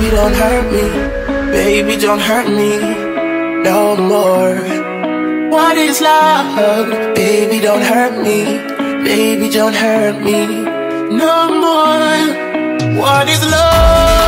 don't hurt me. Baby, don't hurt me no more. What is love? Baby, don't hurt me. Baby, don't hurt me no more. What is love?